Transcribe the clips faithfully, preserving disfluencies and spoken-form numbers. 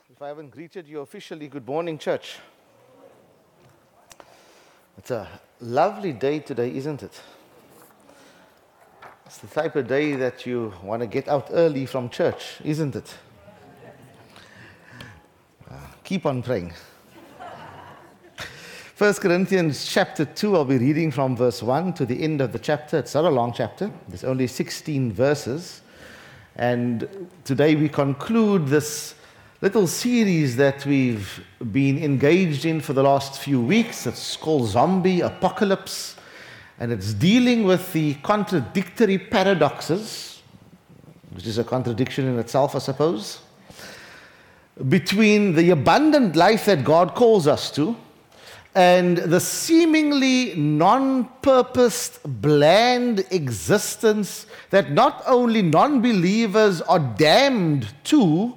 If I haven't greeted you officially, good morning, church. It's a lovely day today, isn't it? It's the type of day that you want to get out early from church, isn't it? Uh, keep on praying. First Corinthians chapter two, I'll be reading from verse one to the end of the chapter. It's not a long chapter. There's only sixteen verses. And today we conclude this little series that we've been engaged in for the last few weeks. It's called Zombie Apocalypse, and it's dealing with the contradictory paradoxes, which is a contradiction in itself, I suppose, between the abundant life that God calls us to and the seemingly non-purposed, bland existence that not only non-believers are damned to,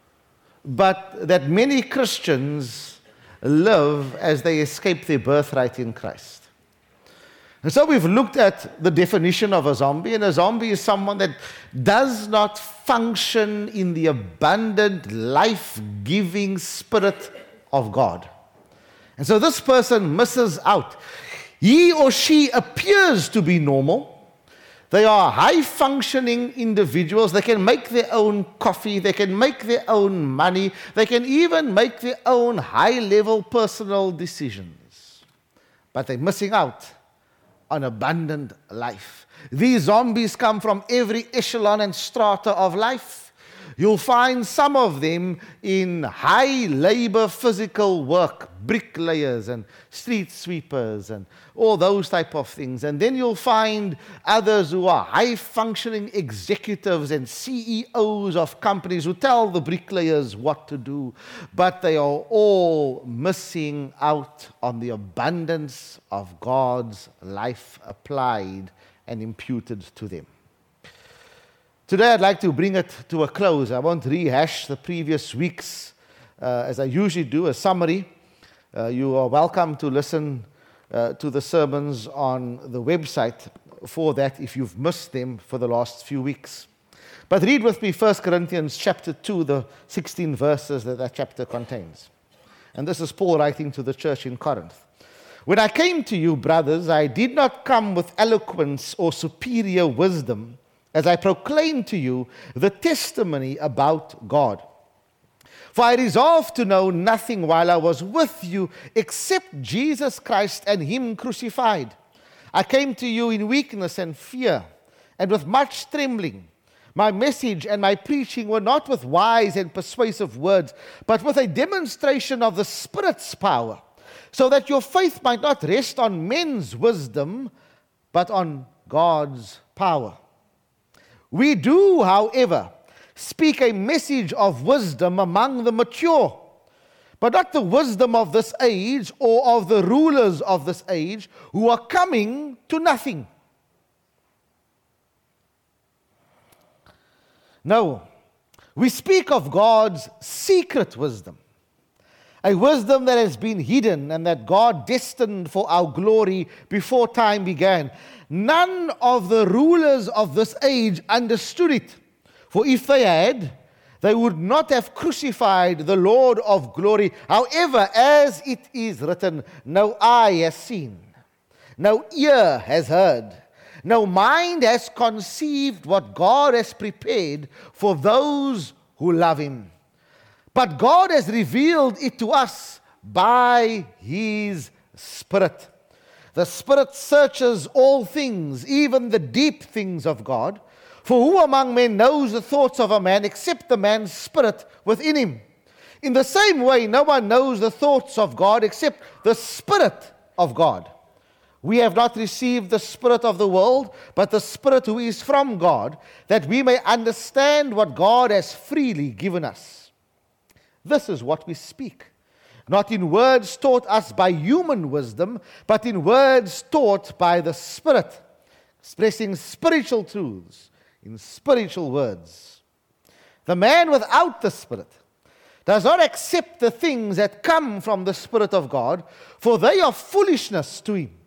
but that many Christians live as they escape their birthright in Christ. And so we've looked at the definition of a zombie, and a zombie is someone that does not function in the abundant, life-giving spirit of God. And so this person misses out. He or she appears to be normal. They are high-functioning individuals. They can make their own coffee. They can make their own money. They can even make their own high-level personal decisions. But they're missing out on abundant life. These zombies come from every echelon and strata of life. You'll find some of them in high-labor physical work, bricklayers and street sweepers and all those type of things. And then you'll find others who are high-functioning executives and C E Os of companies who tell the bricklayers what to do, but they are all missing out on the abundance of God's life applied and imputed to them. Today I'd like to bring it to a close. I won't rehash the previous weeks uh, as I usually do, a summary. Uh, you are welcome to listen uh, to the sermons on the website for that if you've missed them for the last few weeks. But read with me First Corinthians chapter two, the sixteen verses that that chapter contains. And this is Paul writing to the church in Corinth. When I came to you, brothers, I did not come with eloquence or superior wisdom, as I proclaim to you the testimony about God. For I resolved to know nothing while I was with you except Jesus Christ and Him crucified. I came to you in weakness and fear and with much trembling. My message and my preaching were not with wise and persuasive words, but with a demonstration of the Spirit's power, so that your faith might not rest on men's wisdom, but on God's power. We do, however, speak a message of wisdom among the mature, but not the wisdom of this age or of the rulers of this age who are coming to nothing. No, we speak of God's secret wisdom, a wisdom that has been hidden and that God destined for our glory before time began. None of the rulers of this age understood it, for if they had, they would not have crucified the Lord of glory. However, as it is written, no eye has seen, no ear has heard, no mind has conceived what God has prepared for those who love Him. But God has revealed it to us by His Spirit. The Spirit searches all things, even the deep things of God. For who among men knows the thoughts of a man except the man's spirit within him? In the same way, no one knows the thoughts of God except the Spirit of God. We have not received the spirit of the world, but the Spirit who is from God, that we may understand what God has freely given us. This is what we speak, not in words taught us by human wisdom, but in words taught by the Spirit, expressing spiritual truths in spiritual words. The man without the Spirit does not accept the things that come from the Spirit of God, for they are foolishness to him.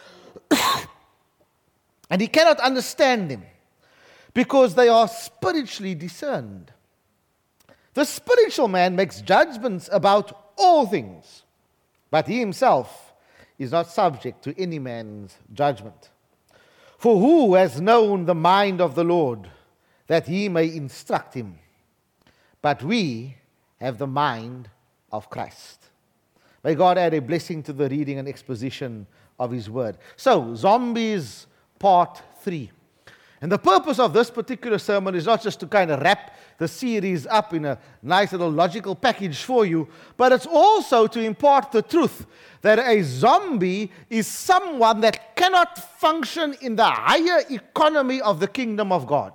And he cannot understand them, because they are spiritually discerned. The spiritual man makes judgments about all things, but he himself is not subject to any man's judgment. For who has known the mind of the Lord, that he may instruct him? But we have the mind of Christ. May God add a blessing to the reading and exposition of His Word. So, Zombies, part three. And the purpose of this particular sermon is not just to kind of wrap the series up in a nice little logical package for you, but it's also to impart the truth that a zombie is someone that cannot function in the higher economy of the kingdom of God.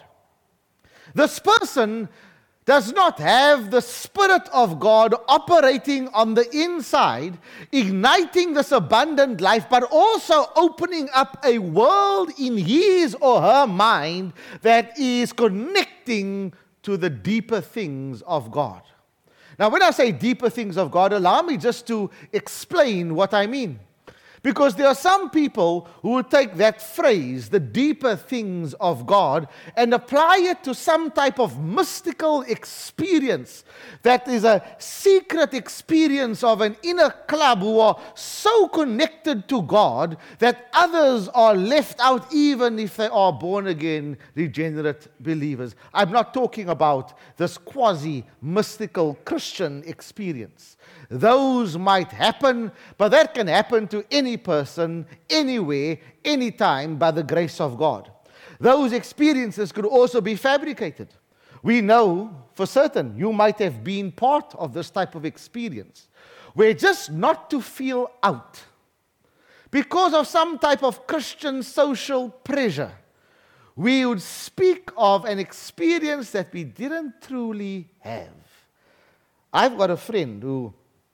This person does not have the Spirit of God operating on the inside, igniting this abundant life, but also opening up a world in his or her mind that is connecting to the deeper things of God. Now, when I say deeper things of God, allow me just to explain what I mean. Because there are some people who will take that phrase, the deeper things of God, and apply it to some type of mystical experience that is a secret experience of an inner club who are so connected to God that others are left out even if they are born-again, regenerate believers. I'm not talking about this quasi-mystical Christian experience. Those might happen, but that can happen to any person, anywhere, anytime, by the grace of God. Those experiences could also be fabricated. We know for certain you might have been part of this type of experience, where just not to feel out, because of some type of Christian social pressure, we would speak of an experience that we didn't truly have. I've got a friend who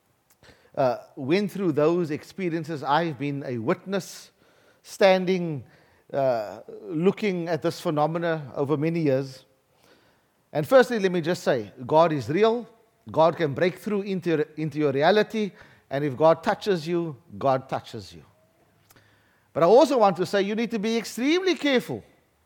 Uh, went through those experiences. I've been a witness, standing, uh, looking at this phenomena over many years. And firstly, let me just say, God is real. God can break through into your, into your reality. And if God touches you, God touches you. But I also want to say you need to be extremely careful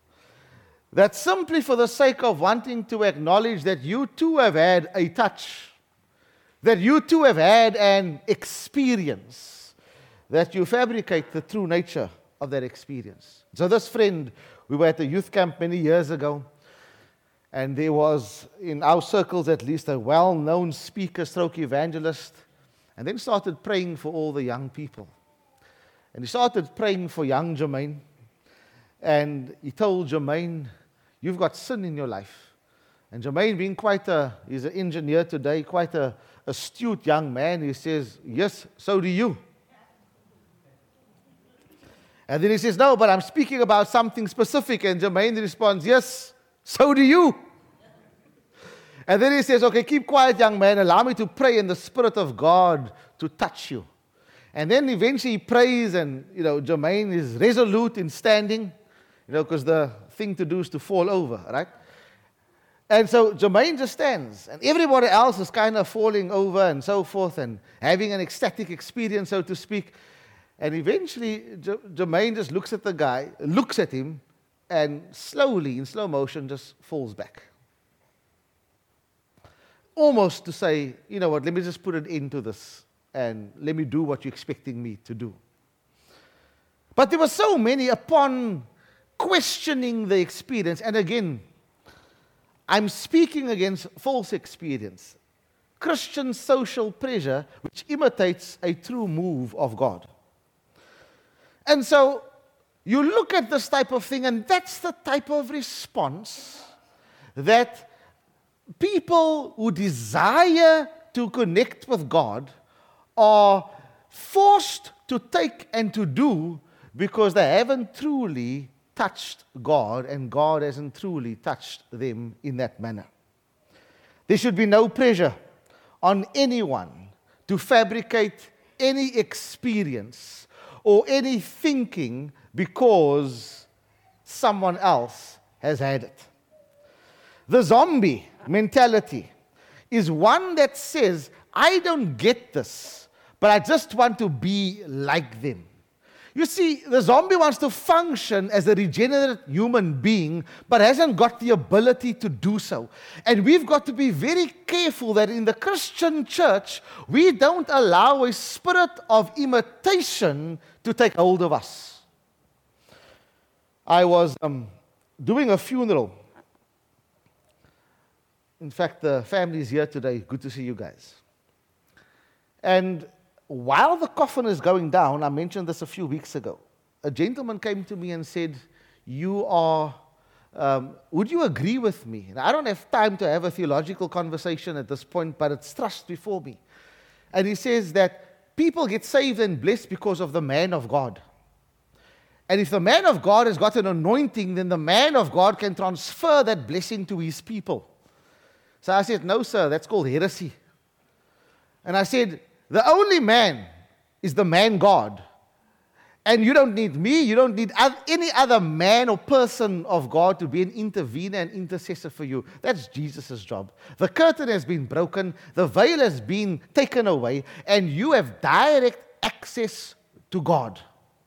that simply for the sake of wanting to acknowledge that you too have had a touch, that you too have had an experience, that you fabricate the true nature of that experience. So this friend, we were at a youth camp many years ago, and there was, in our circles at least, a well-known speaker, stroke evangelist, and then started praying for all the young people. And he started praying for young Jermaine, and he told Jermaine, you've got sin in your life. And Jermaine, being quite a, he's an engineer today, quite a astute young man, he says, yes, so do you. And then he says, no, but I'm speaking about something specific. And Jermaine responds, yes, so do you. And then he says, okay, keep quiet, young man, allow me to pray in the Spirit of God to touch you. And then eventually he prays, and, you know, Jermaine is resolute in standing, you know, because the thing to do is to fall over, right? And so Jermaine just stands, and everybody else is kind of falling over and so forth and having an ecstatic experience, so to speak. And eventually, J- Jermaine just looks at the guy, looks at him, and slowly, in slow motion, just falls back. Almost to say, you know what, let me just put an end to this, and let me do what you're expecting me to do. But there were so many upon questioning the experience, and again, I'm speaking against false experience, Christian social pressure, which imitates a true move of God. And so you look at this type of thing, and that's the type of response that people who desire to connect with God are forced to take and to do because they haven't truly touched God, and God hasn't truly touched them in that manner. There should be no pressure on anyone to fabricate any experience or any thinking because someone else has had it. The zombie mentality is one that says, I don't get this, but I just want to be like them. You see, the zombie wants to function as a regenerate human being, but hasn't got the ability to do so. And we've got to be very careful that in the Christian church, we don't allow a spirit of imitation to take hold of us. I was um, doing a funeral. In fact, the family is here today. Good to see you guys. And while the coffin is going down, I mentioned this a few weeks ago, a gentleman came to me and said, you are, um, would you agree with me? Now, I don't have time to have a theological conversation at this point, but it's thrust before me. And he says that people get saved and blessed because of the man of God. And if the man of God has got an anointing, then the man of God can transfer that blessing to his people. So I said, no, sir, that's called heresy. And I said, the only man is the man God. And you don't need me, you don't need any other man or person of God to be an intervener and intercessor for you. That's Jesus' job. The curtain has been broken, the veil has been taken away, and you have direct access to God.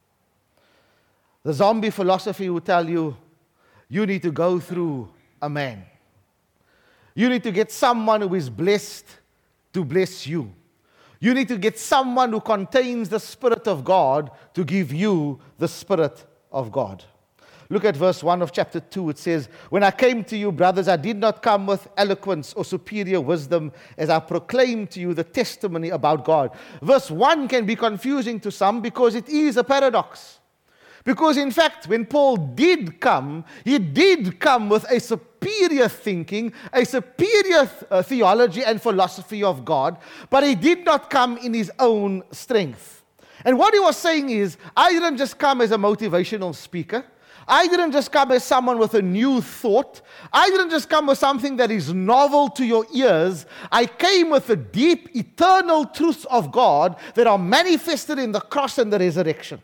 The zombie philosophy will tell you, you need to go through a man. You need to get someone who is blessed to bless you. You need to get someone who contains the Spirit of God to give you the Spirit of God. Look at verse one of chapter two. It says, when I came to you, brothers, I did not come with eloquence or superior wisdom as I proclaimed to you the testimony about God. Verse one can be confusing to some because it is a paradox. Because in fact, when Paul did come, he did come with a superior thinking, a superior th- uh, theology and philosophy of God, but he did not come in his own strength. And what he was saying is, I didn't just come as a motivational speaker. I didn't just come as someone with a new thought. I didn't just come with something that is novel to your ears. I came with the deep, eternal truths of God that are manifested in the cross and the resurrection.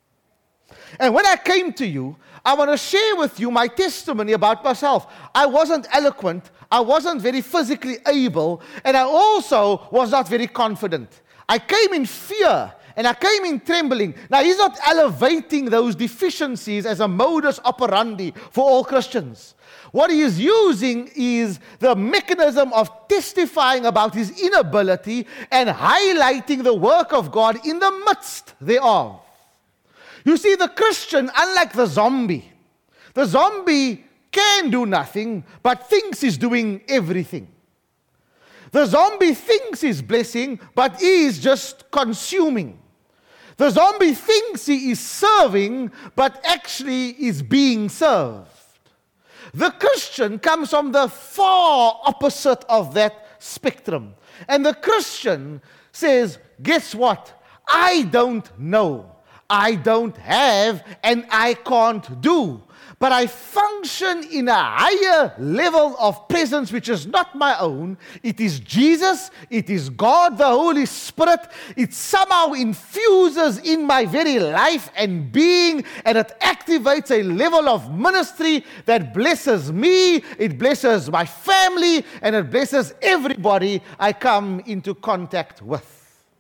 And when I came to you, I want to share with you my testimony about myself. I wasn't eloquent, I wasn't very physically able, and I also was not very confident. I came in fear, and I came in trembling. Now, he's not elevating those deficiencies as a modus operandi for all Christians. What he is using is the mechanism of testifying about his inability and highlighting the work of God in the midst thereof. You see, the Christian, unlike the zombie, the zombie can do nothing, but thinks he's doing everything. The zombie thinks he's blessing, but he is just consuming. The zombie thinks he is serving, but actually is being served. The Christian comes from the far opposite of that spectrum. And the Christian says, guess what? I don't know. I don't have and I can't do. But I function in a higher level of presence which is not my own. It is Jesus, it is God, the Holy Spirit. It somehow infuses in my very life and being, and it activates a level of ministry that blesses me, it blesses my family, and it blesses everybody I come into contact with.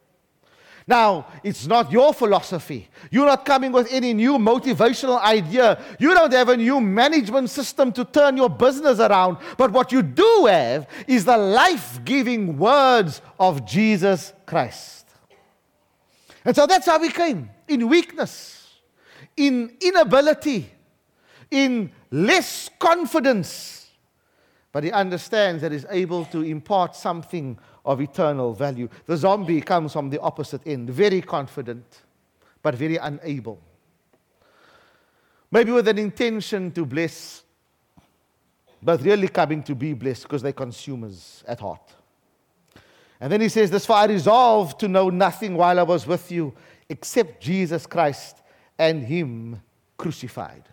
Now, it's not your philosophy. You're not coming with any new motivational idea. You don't have a new management system to turn your business around. But what you do have is the life-giving words of Jesus Christ. And so that's how we came. In weakness, in inability, in less confidence. But he understands that he's able to impart something of eternal value. The zombie comes from the opposite end, very confident, but very unable. Maybe with an intention to bless, but really coming to be blessed because they're consumers at heart. And then he says this, for I resolved to know nothing while I was with you except Jesus Christ and Him crucified.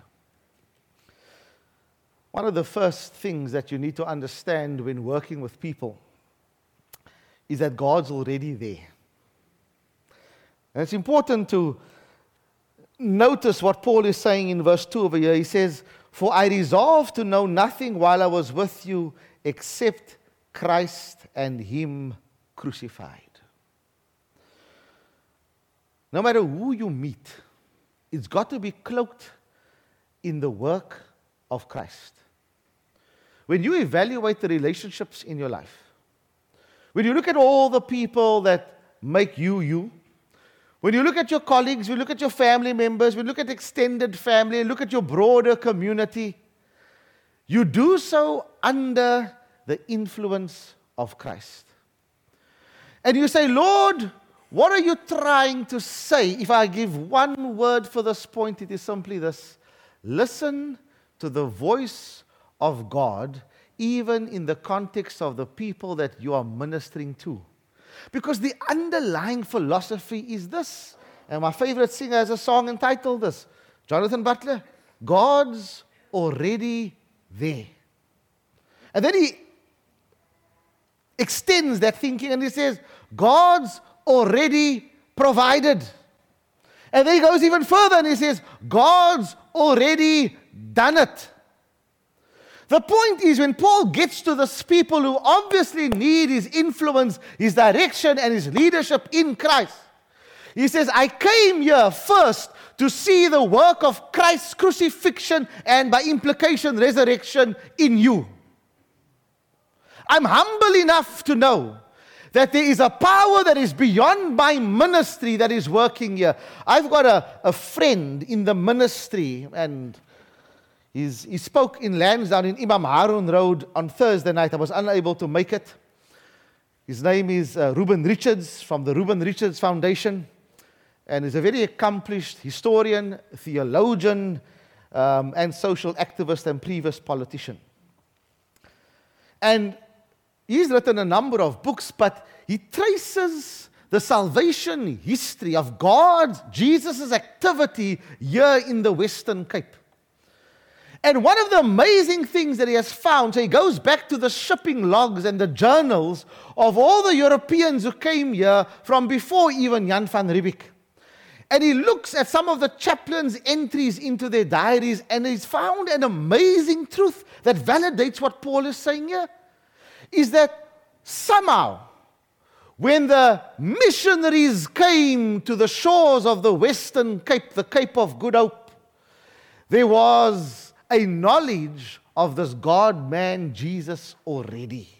One of the first things that you need to understand when working with people is that God's already there. And it's important to notice what Paul is saying in verse two over here. He says, for I resolved to know nothing while I was with you except Christ and Him crucified. No matter who you meet, it's got to be cloaked in the work of Christ. When you evaluate the relationships in your life, when you look at all the people that make you you, when you look at your colleagues, when you look at your family members, when you look at extended family, look at your broader community, you do so under the influence of Christ. And you say, Lord, what are you trying to say? If I give one word for this point, it is simply this: listen to the voice of God, even in the context of the people that you are ministering to. Because the underlying philosophy is this, and my favorite singer has a song entitled this, Jonathan Butler, God's already there. And then he extends that thinking and he says, God's already provided. And then he goes even further and he says, God's already done it. The point is, when Paul gets to these people who obviously need his influence, his direction, and his leadership in Christ, he says, I came here first to see the work of Christ's crucifixion and by implication resurrection in you. I'm humble enough to know that there is a power that is beyond my ministry that is working here. I've got a, a friend in the ministry, and he's, he spoke in Lansdowne in Imam Harun Road on Thursday night. I was unable to make it. His name is uh, Reuben Richards from the Reuben Richards Foundation, and he's a very accomplished historian, theologian, um, and social activist and previous politician. And he's written a number of books, but he traces the salvation history of God, Jesus' activity here in the Western Cape. And one of the amazing things that he has found, so he goes back to the shipping logs and the journals of all the Europeans who came here from before even Jan van Riebeeck. And he looks at some of the chaplains' entries into their diaries, and he's found an amazing truth that validates what Paul is saying here. Is that somehow, when the missionaries came to the shores of the Western Cape, the Cape of Good Hope, there was a knowledge of this God-man Jesus already.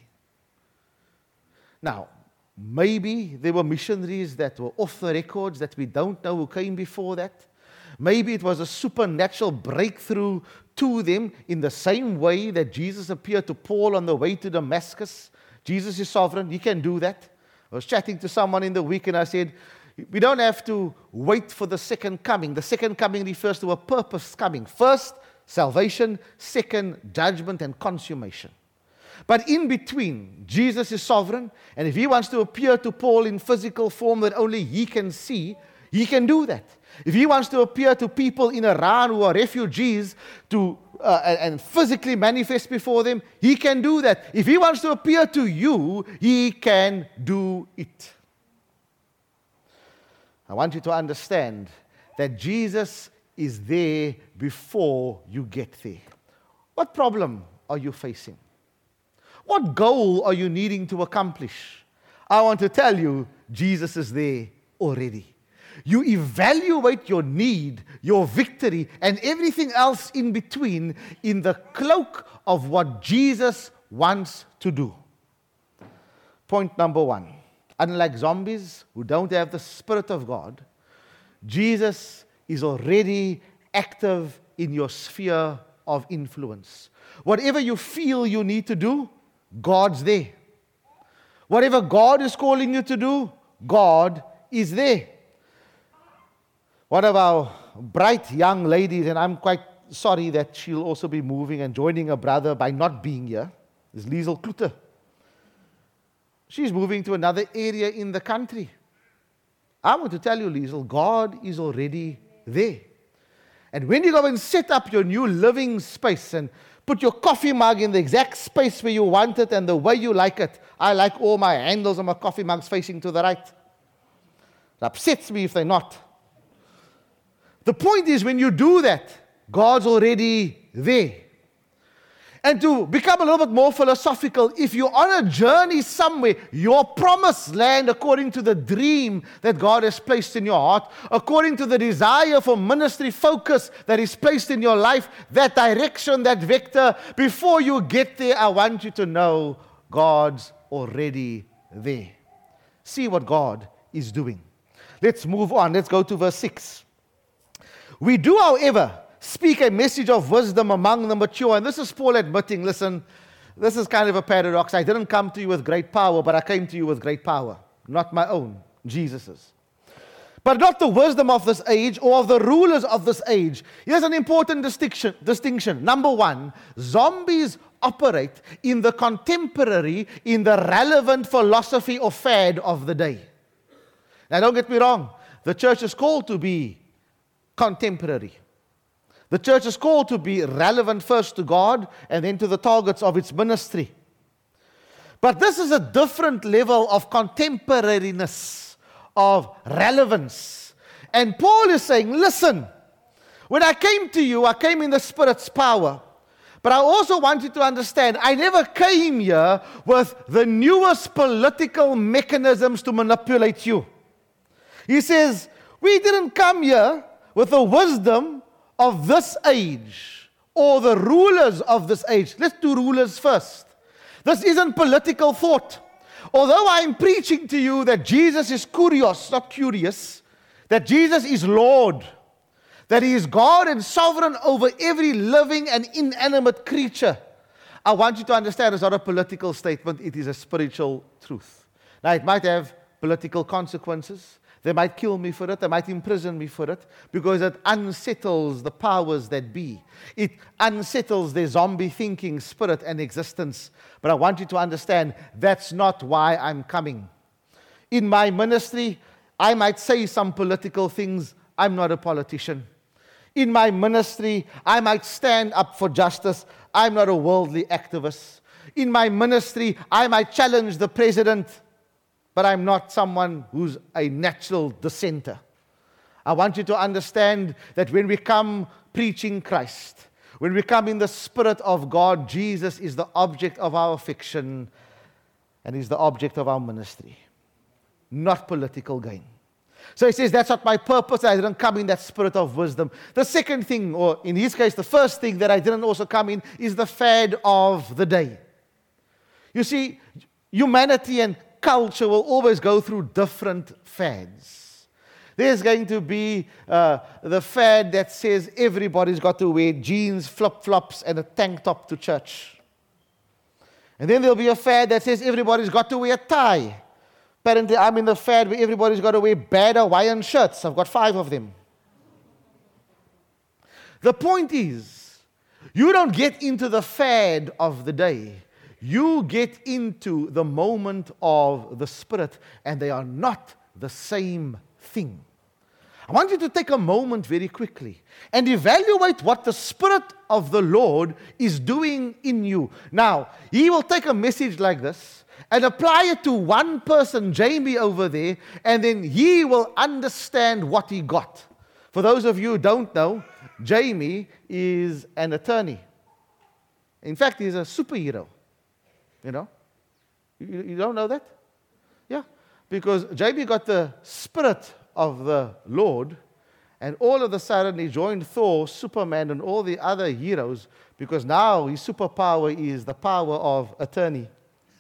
Now, maybe there were missionaries that were off the records that we don't know who came before that. Maybe it was a supernatural breakthrough to them in the same way that Jesus appeared to Paul on the way to Damascus. Jesus is sovereign. He can do that. I was chatting to someone in the week and I said, we don't have to wait for the second coming. The second coming refers to a purpose coming. First, salvation. Second, judgment and consummation. But in between, Jesus is sovereign, and if he wants to appear to Paul in physical form that only he can see, he can do that. If he wants to appear to people in Iran who are refugees to uh, and physically manifest before them, he can do that. If he wants to appear to you, he can do it. I want you to understand that Jesus is there before you get there. What problem are you facing? What goal are you needing to accomplish? I want to tell you, Jesus is there already. You evaluate your need, your victory, and everything else in between in the cloak of what Jesus wants to do. Point number one. Unlike zombies who don't have the Spirit of God, Jesus is already active in your sphere of influence. Whatever you feel you need to do, God's there. Whatever God is calling you to do, God is there. One of our bright young ladies, and I'm quite sorry that she'll also be moving and joining her brother by not being here, is Liesel Kloete. She's moving to another area in the country. I want to tell you, Liesel, God is already there. And when you go and set up your new living space and put your coffee mug in the exact space where you want it and the way you like it. I like all my handles on my coffee mugs facing to the right. It upsets me if they're not. The point is, when you do that, God's already there. And to become a little bit more philosophical, if you're on a journey somewhere, your promised land, according to the dream that God has placed in your heart, according to the desire for ministry focus that is placed in your life, that direction, that vector, before you get there, I want you to know God's already there. See what God is doing. Let's move on. Let's go to verse six. We do, however, speak a message of wisdom among the mature. And this is Paul admitting, listen, this is kind of a paradox. I didn't come to you with great power, but I came to you with great power. Not my own, Jesus's. But not the wisdom of this age or of the rulers of this age. Here's an important distinction. distinction. Number one, zombies operate in the contemporary, in the relevant philosophy or fad of the day. Now don't get me wrong. The church is called to be contemporary. The church is called to be relevant first to God and then to the targets of its ministry. But this is a different level of contemporariness, of relevance. And Paul is saying, listen, when I came to you, I came in the Spirit's power. But I also want you to understand, I never came here with the newest political mechanisms to manipulate you. He says, we didn't come here with the wisdom of this age, or the rulers of this age. Let's do rulers first. This isn't political thought. Although I'm preaching to you that Jesus is kurios, not curious, that Jesus is Lord, that He is God and sovereign over every living and inanimate creature, I want you to understand it's not a political statement, it is a spiritual truth. Now, it might have political consequences. They might kill me for it. They might imprison me for it, because it unsettles the powers that be. It unsettles their zombie thinking, spirit, and existence. But I want you to understand, that's not why I'm coming. In my ministry, I might say some political things. I'm not a politician. In my ministry, I might stand up for justice. I'm not a worldly activist. In my ministry, I might challenge the president. But I'm not someone who's a natural dissenter. I want you to understand that when we come preaching Christ, when we come in the Spirit of God, Jesus is the object of our affection and He's the object of our ministry, not political gain. So he says, that's not my purpose. I didn't come in that spirit of wisdom. The second thing, or in his case, the first thing that I didn't also come in, is the fad of the day. You see, humanity and culture will always go through different fads. There's going to be uh, the fad that says everybody's got to wear jeans, flip-flops, and a tank top to church. And then there'll be a fad that says everybody's got to wear a tie. Apparently, I'm in the fad where everybody's got to wear bad Hawaiian shirts. I've got five of them. The point is, you don't get into the fad of the day. You get into the moment of the Spirit, and they are not the same thing. I want you to take a moment very quickly and evaluate what the Spirit of the Lord is doing in you. Now, He will take a message like this and apply it to one person, Jamie over there, and then he will understand what he got. For those of you who don't know, Jamie is an attorney. In fact, he's a superhero. You know? You, you don't know that? Yeah. Because Jamie got the Spirit of the Lord, and all of a sudden he joined Thor, Superman, and all the other heroes, because now his superpower is the power of attorney.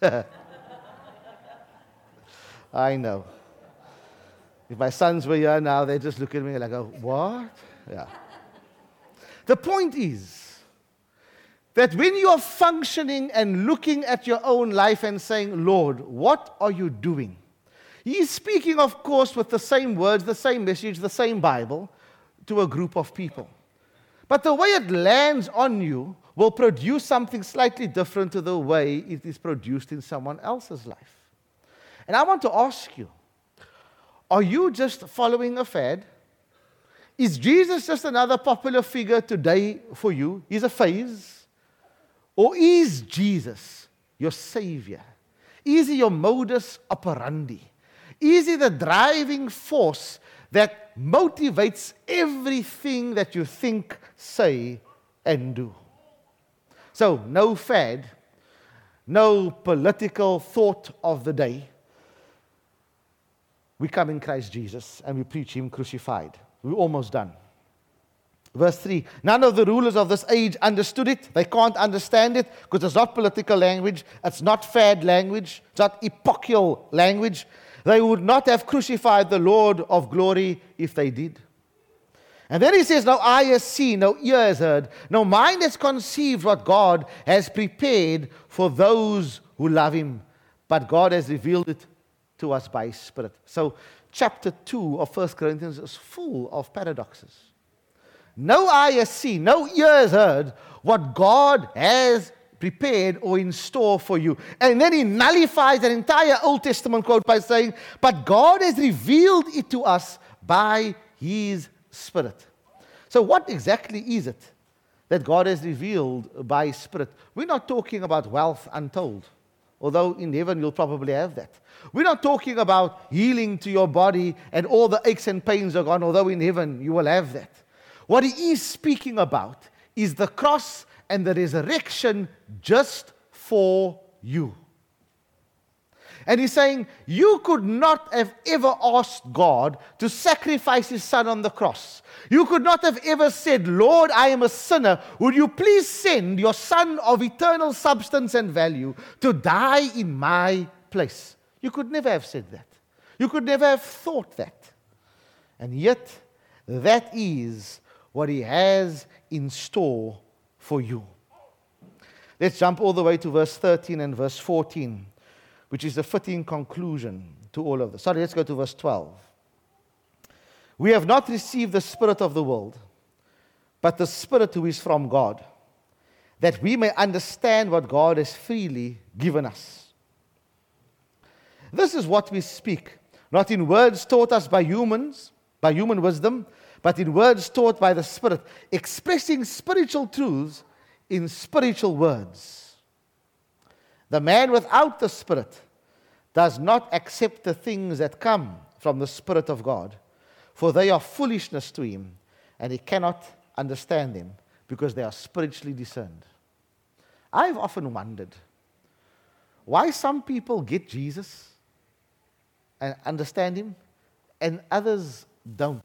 I know. If my sons were here now, they just look at me like, oh, what? Yeah. The point is that when you are functioning and looking at your own life and saying, Lord, what are you doing? He's speaking, of course, with the same words, the same message, the same Bible to a group of people. But the way it lands on you will produce something slightly different to the way it is produced in someone else's life. And I want to ask you, are you just following a fad? Is Jesus just another popular figure today for you? He's a phase? Or is Jesus your Savior? Is He your modus operandi? Is He the driving force that motivates everything that you think, say, and do? So, no fad, no political thought of the day. We come in Christ Jesus and we preach Him crucified. We're almost done. Verse three, none of the rulers of this age understood it. They can't understand it because it's not political language. It's not fad language. It's not epochal language. They would not have crucified the Lord of glory if they did. And then he says, no eye has seen, no ear has heard, no mind has conceived what God has prepared for those who love Him. But God has revealed it to us by His Spirit. So chapter two of First Corinthians is full of paradoxes. No eye has seen, no ear has heard what God has prepared or in store for you. And then he nullifies an entire Old Testament quote by saying, but God has revealed it to us by His Spirit. So what exactly is it that God has revealed by His Spirit? We're not talking about wealth untold, although in heaven you'll probably have that. We're not talking about healing to your body and all the aches and pains are gone, although in heaven you will have that. What he is speaking about is the cross and the resurrection just for you. And he's saying, you could not have ever asked God to sacrifice His Son on the cross. You could not have ever said, Lord, I am a sinner. Would you please send your Son of eternal substance and value to die in my place? You could never have said that. You could never have thought that. And yet, that is what He has in store for you. Let's jump all the way to verse thirteen and verse fourteen, which is a fitting conclusion to all of this. Sorry, let's go to verse twelve. We have not received the spirit of the world, but the Spirit who is from God, that we may understand what God has freely given us. This is what we speak, not in words taught us by humans, by human wisdom, but in words taught by the Spirit, expressing spiritual truths in spiritual words. The man without the Spirit does not accept the things that come from the Spirit of God, for they are foolishness to him, and he cannot understand them because they are spiritually discerned. I've often wondered why some people get Jesus and understand Him and others don't.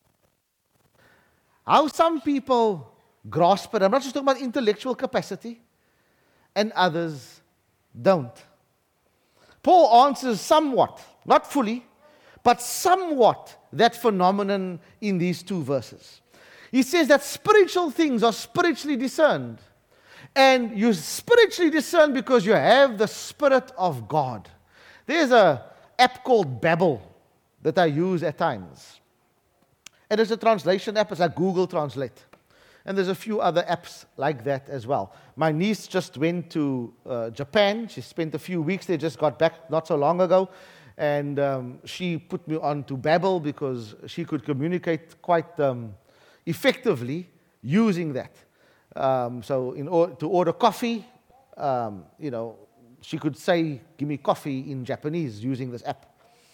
How some people grasp it, I'm not just talking about intellectual capacity, and others don't. Paul answers somewhat, not fully, but somewhat that phenomenon in these two verses. He says that spiritual things are spiritually discerned. And you spiritually discern because you have the Spirit of God. There's an app called Babbel that I use at times. And it's a translation app. It's like Google Translate. And there's a few other apps like that as well. My niece just went to uh, Japan. She spent a few weeks there, just got back not so long ago. And um, she put me on to Babbel because she could communicate quite um, effectively using that. Um, so in or- to order coffee, um, you know, she could say, give me coffee in Japanese using this app.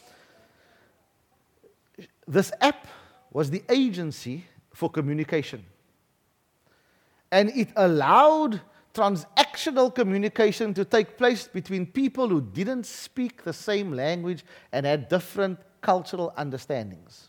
This app was the agency for communication. And it allowed transactional communication to take place between people who didn't speak the same language and had different cultural understandings.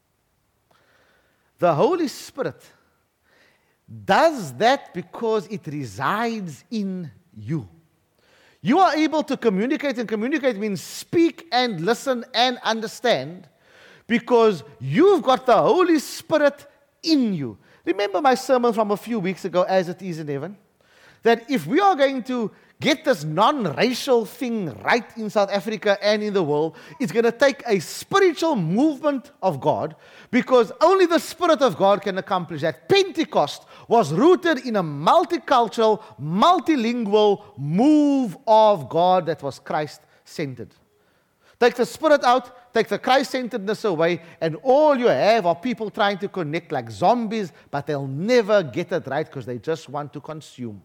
The Holy Spirit does that because it resides in you. You are able to communicate, and communicate means speak and listen and understand, because you've got the Holy Spirit in you. Remember my sermon from a few weeks ago, As It Is in Heaven? That if we are going to get this non-racial thing right in South Africa and in the world, it's going to take a spiritual movement of God, because only the Spirit of God can accomplish that. Pentecost was rooted in a multicultural, multilingual move of God that was Christ-centered. Take the Spirit out, take the Christ-centeredness away, and all you have are people trying to connect like zombies, but they'll never get it right because they just want to consume.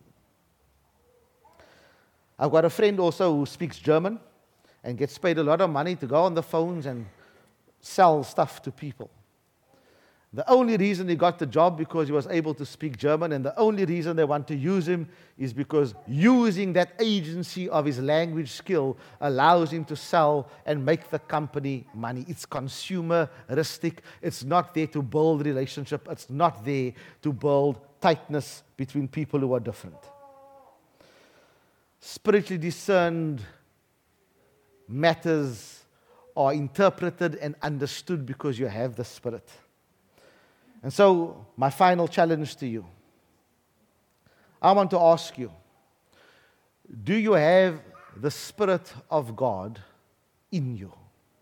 I've got a friend also who speaks German and gets paid a lot of money to go on the phones and sell stuff to people. The only reason he got the job because he was able to speak German, and the only reason they want to use him is because using that agency of his language skill allows him to sell and make the company money. It's consumeristic. It's not there to build relationship. It's not there to build tightness between people who are different. Spiritually discerned matters are interpreted and understood because you have the Spirit. And so, my final challenge to you, I want to ask you, do you have the Spirit of God in you?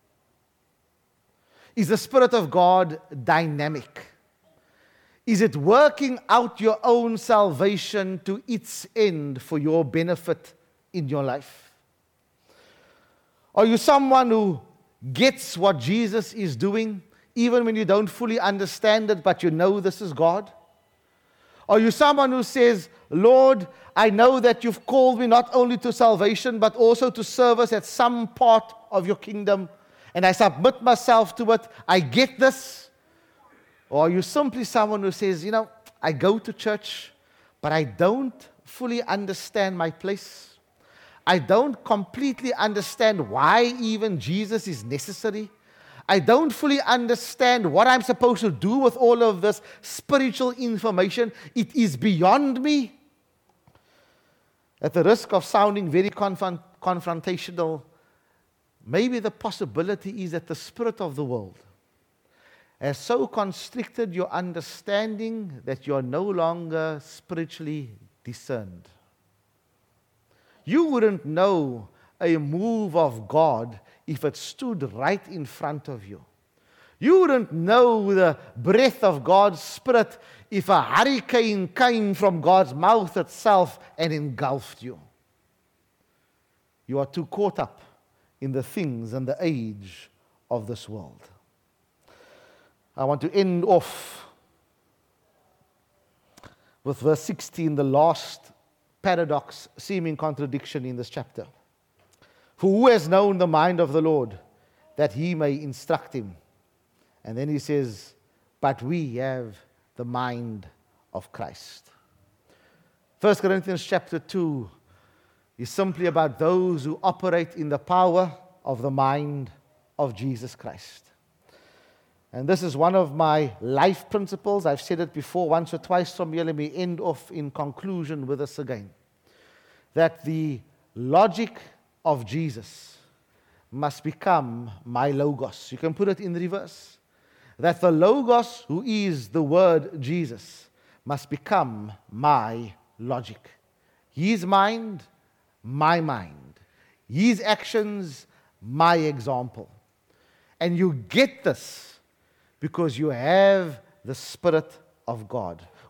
Is the Spirit of God dynamic? Is it working out your own salvation to its end for your benefit in your life? Are you someone who gets what Jesus is doing, even when you don't fully understand it, but you know this is God? Are you someone who says, Lord, I know that you've called me not only to salvation, but also to service at some part of your kingdom, and I submit myself to it, I get this? Or are you simply someone who says, you know, I go to church, but I don't fully understand my place. I don't completely understand why even Jesus is necessary. I don't fully understand what I'm supposed to do with all of this spiritual information. It is beyond me. At the risk of sounding very confront- confrontational, maybe the possibility is that the spirit of the world has so constricted your understanding that you are no longer spiritually discerned. You wouldn't know a move of God if it stood right in front of you. You wouldn't know the breath of God's Spirit if a hurricane came from God's mouth itself and engulfed you. You are too caught up in the things and the age of this world. I want to end off with verse sixteen, the last paradox, seeming contradiction in this chapter. For who has known the mind of the Lord, that he may instruct him? And then he says, but we have the mind of Christ. First Corinthians chapter two is simply about those who operate in the power of the mind of Jesus Christ. And this is one of my life principles. I've said it before once or twice from here. Let me end off in conclusion with this again. That the logic of Jesus must become my logos. You can put it in reverse. That the logos, who is the word Jesus, must become my logic. His mind, my mind. His actions, my example. And you get this because you have the Spirit of God.